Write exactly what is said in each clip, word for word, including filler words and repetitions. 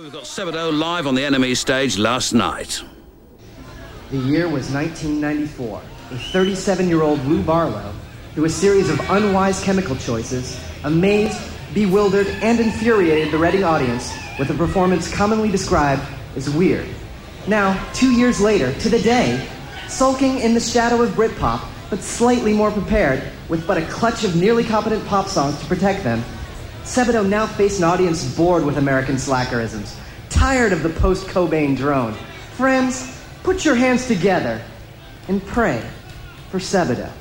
We've got Sebadoh live on the N M E stage last night. The year was nineteen ninety-four. A thirty-seven-year-old Lou Barlow, through a series of unwise chemical choices, amazed, bewildered, and infuriated the Reading audience with a performance commonly described as weird. Now, two years later, to the day, sulking in the shadow of Britpop, but slightly more prepared, with but a clutch of nearly competent pop songs to protect them, Sebadoh now faced an audience bored with American slackerisms, tired of the post-Cobain drone. Friends, put your hands together and pray for Sebadoh.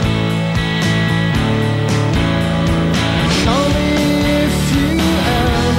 Call me if you ever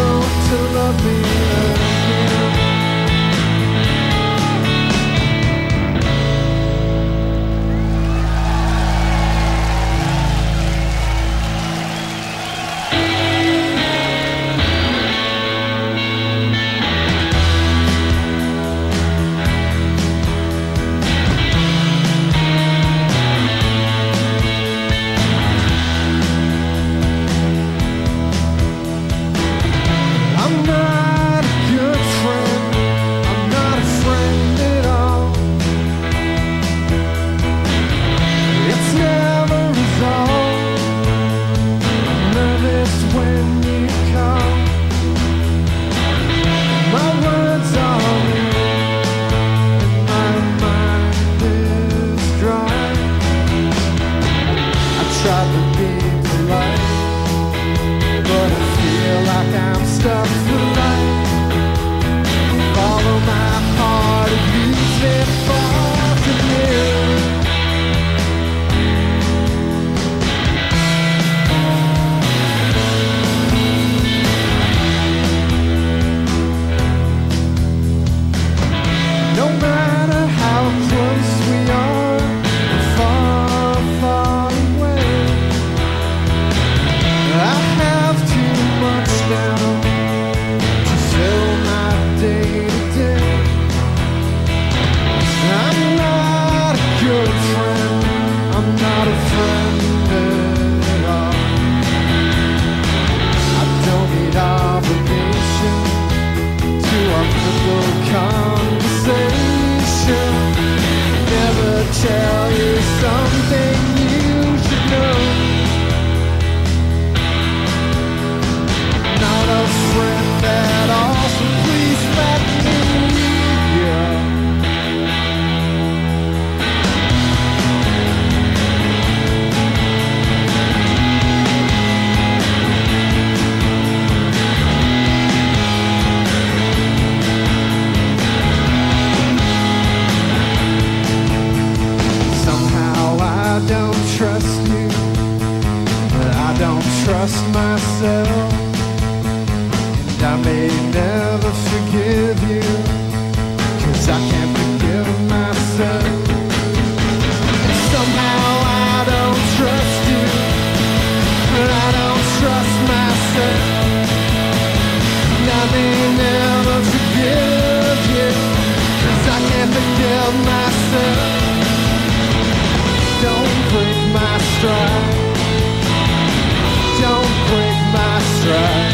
may never forgive you, 'cause I can't forgive myself. And somehow I don't trust you, but I don't trust myself. And I may never forgive you, 'cause I can't forgive myself. Don't break my stride, don't break my stride,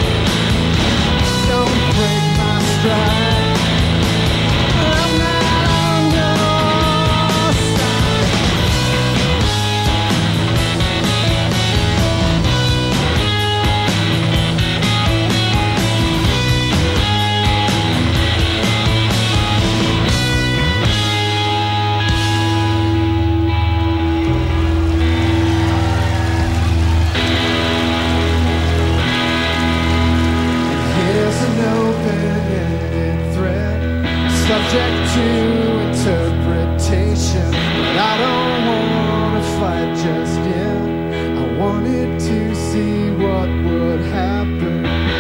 don't break my stride. I'm not on your side. Here's an open-ended thread, subject to interpretation. But I don't want to fight just yet. I wanted to see what would happen.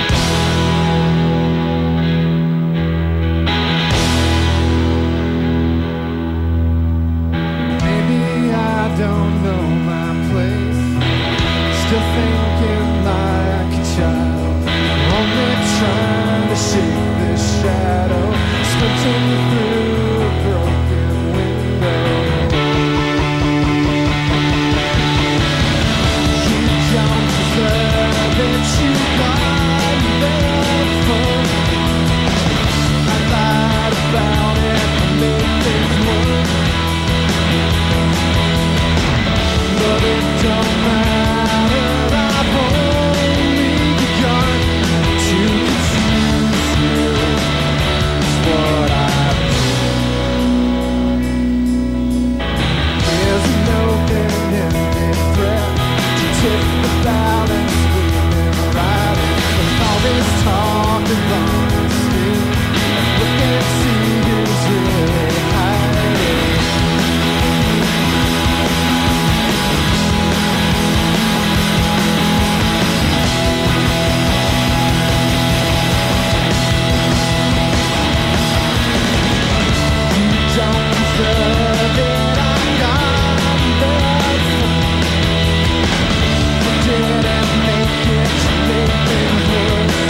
Maybe I don't know my place, still thinking like a child, only trying to shake this shadow, squinting through a broken window. You don't deserve it, you got there first. I lied about it, I made things worse, but it don't matter, I've only begun to confuse you, is what I've done. Here's an open-ended threat to tip the balance we've been riding. With all this talk of honesty, we can't see who's really hiding. Don't deserve it, I got there first. I didn't make it to make things worse.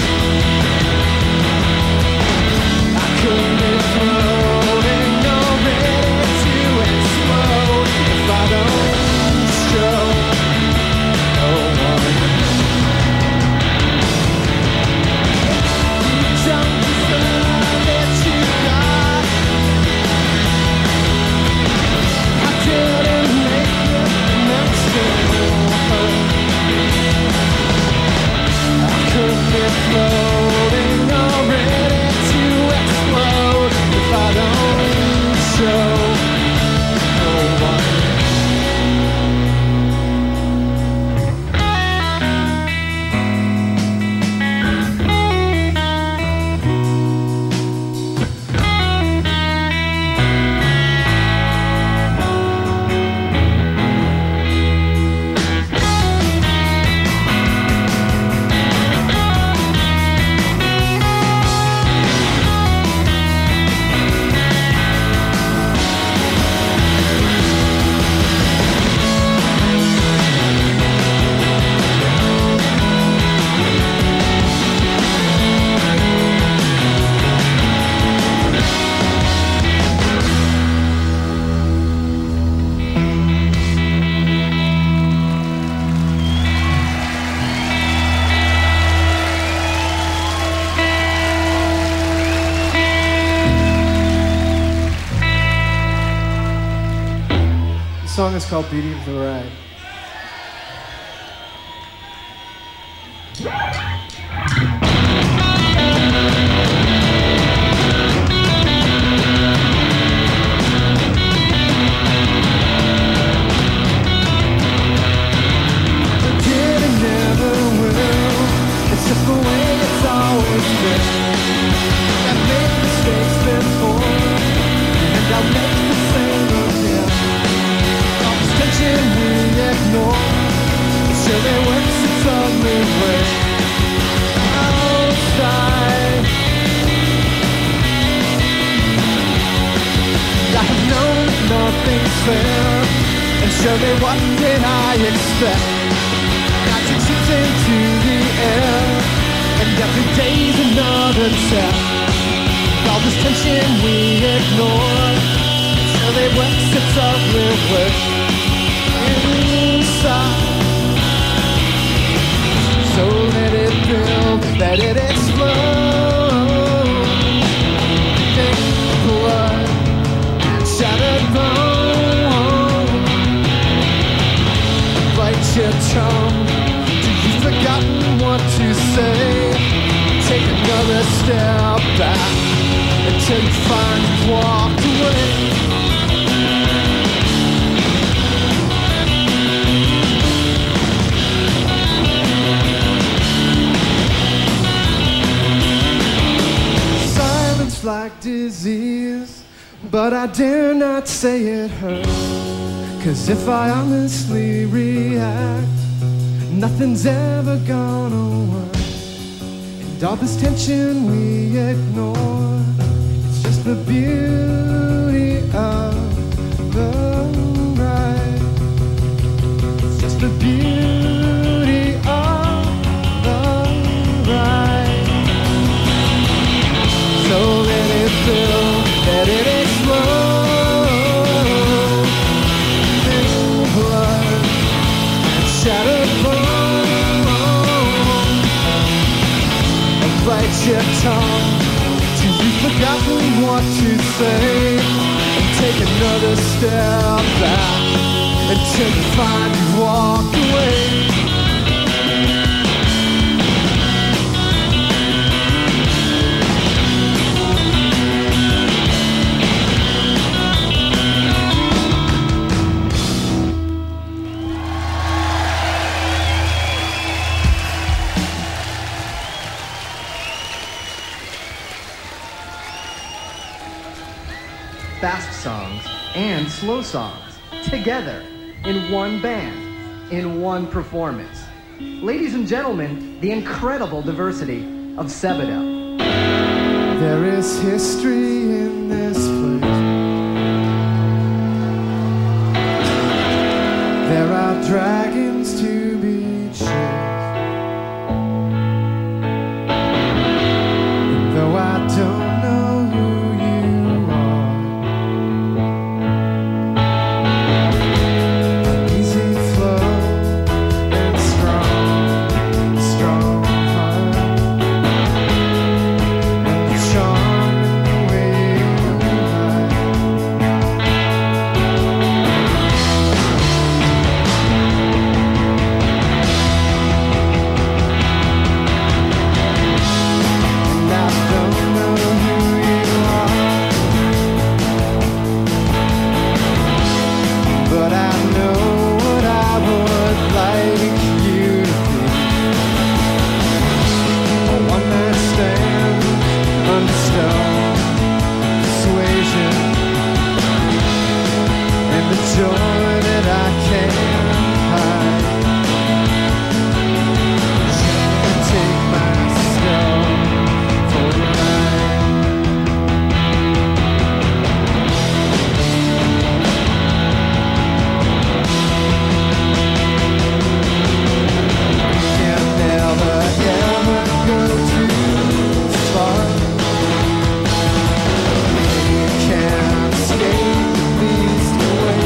I could be floating or ready to explode if I don't show no one. You don't deserve it, you got. I didn't make it, and I'm still hurt. I could be floating or ready to explode if I don't show no one. The song is called Beauty of the Ride. Did and never will, it's just the way it's always been. I've made mistakes before, and I'll make the same again. All this tension we what did I expect? Nitrogen's into the air, and every day's another test. All this tension we ignore, till they wax its ugly way inside. So let it build, let it explode. Think blood and shattered bone. Bite your tongue till you've forgotten what to say. Take another step back until you find you've walked away. Silence like disease, but I dare not say it hurts. 'Cause if I honestly react, nothing's ever gonna work. And all this tension we ignore, it's just the beauty of the ride. It's just the beauty of the ride. So let it fill, let it explode. This blood and shattered bone. Bite your tongue till you've forgotten what to say, and take another step back until you find you've walked away. Fast songs and slow songs together in one band, in one performance. Ladies and gentlemen, the incredible diversity of Sebadoh. There is history in this place. There are dragons to be chased. And though I don't know who you are, easy flow and strong, strong heart, and the charm in the way you lie. And I don't know who you are, but I know what I would like you to be. A one-night stand, understone, persuasion, and the joy that I can't hide. Gently take my skull for a ride. Can never ever go too far. You can't escape the beast away.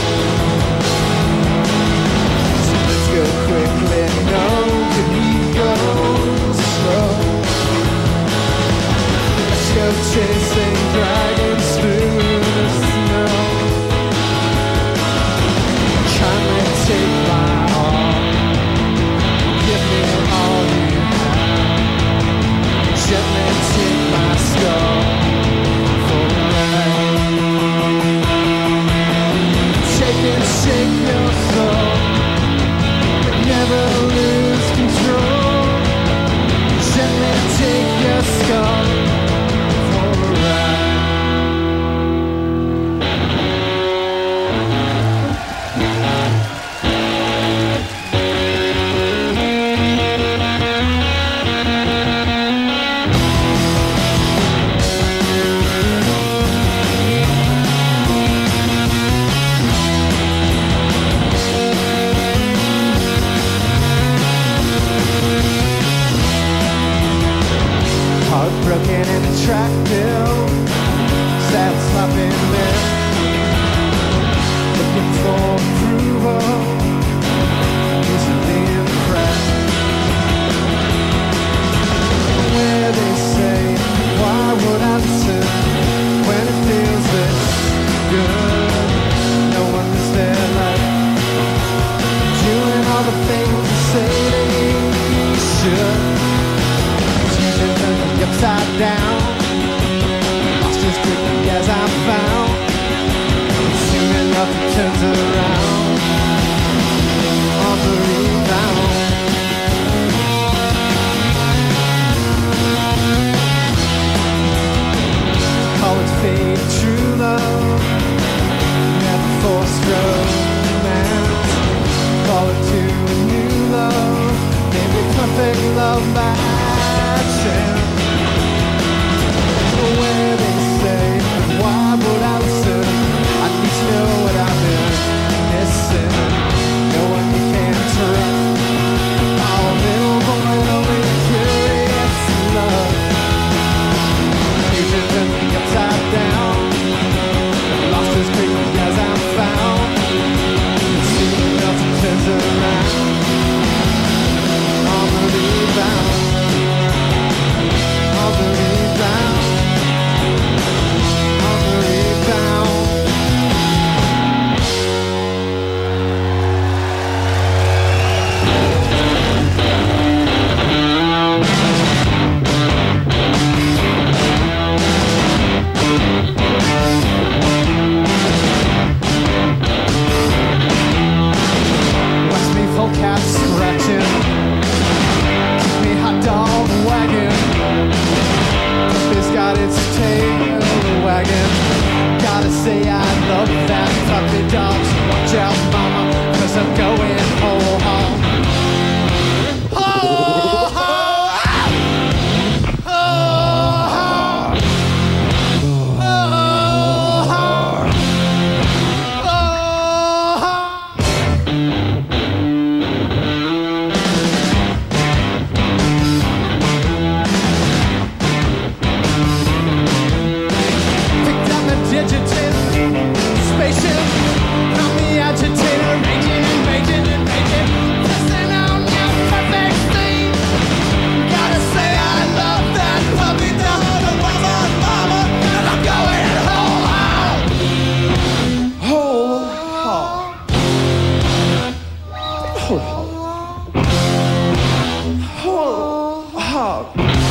So let's go quickly, no, can we go slow? Let's go chasing dragons through the snow. Kindly take my arm, give me all you have. Gently take my skull for a ride. Take and shake your soul, but never lose control. Gently take your skull for a ride. and attractive, sad slapping lip, looking for approval, easily impressed. Where they say, why would I listen when it feels this good? No one is there like doing all the things you say they should. Teaching them upside down, lost as quickly as I found. Soon enough it turns around on the rebound. Call it fate, true love, never forced romance. Call it to a new love, maybe perfect love by chance. Where they say, why would I listen? I need to know what I've been missing. No one you can trust. Oh, little boy, only curious love. Future turning upside down, lost as quickly as I'm found. Soon enough it turns around on the rebound, on the rebound, on the rebound. Watch me full cap scratching, keep me hot dog wagging. Puppy's got its tail wagging. Gotta say I love that puppy dog. So watch out, mama, 'cause I'm going whole hog. Whole hog. Whole hog. Whole hog. Whole hog. Picked up a digital spaceship, on the agitator, raging and raging and raging, pressing on your perfect thing. Gotta say I love that puppy dog, the mama, mama, and I'm going whole hog. Whole hog. Whole hog. Whole hog.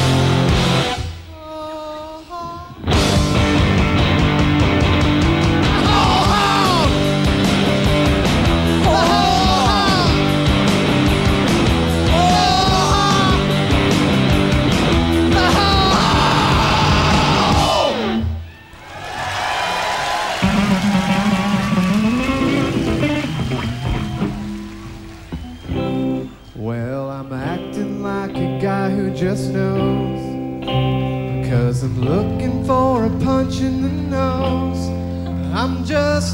Well, I'm acting like a guy who just knows, 'cause I'm looking for a punch in the nose. I'm just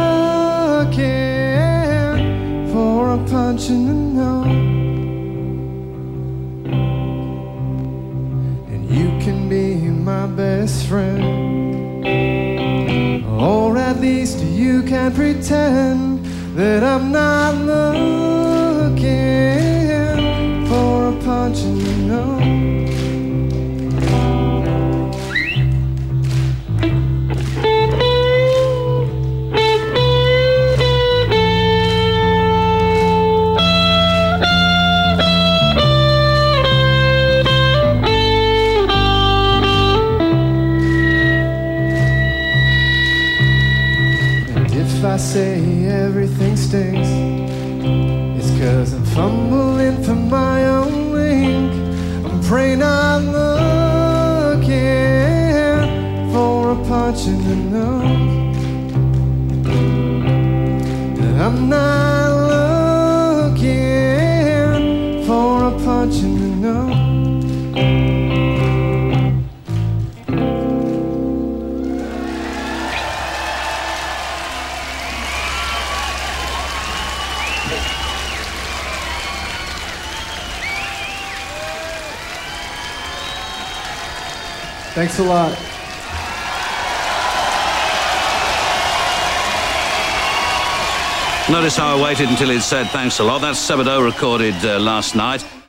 looking for a punch in the nose. And you can be my best friend, or at least you can pretend that I'm not looking for a punch in the nose. If I say everything stinks, it's 'cause I'm fumbling for my own link. I'm praying I'm looking for a punch in the nose. And I'm not looking for a punch in the nose. Thanks a lot. Notice how I waited until he'd said thanks a lot. That's Sebadoh recorded uh, last night.